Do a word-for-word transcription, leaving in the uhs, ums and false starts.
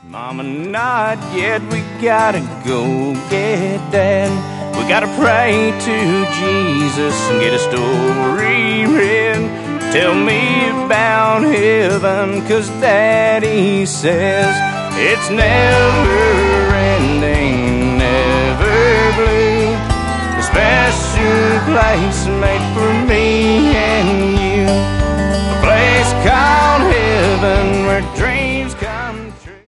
Mama, not yet, we gotta go get Dad. We gotta pray to Jesus and get a story read. Tell me about heaven, 'cause Daddy says it's never ending, never blue. A special place made for me and you, a place called heaven where dreams come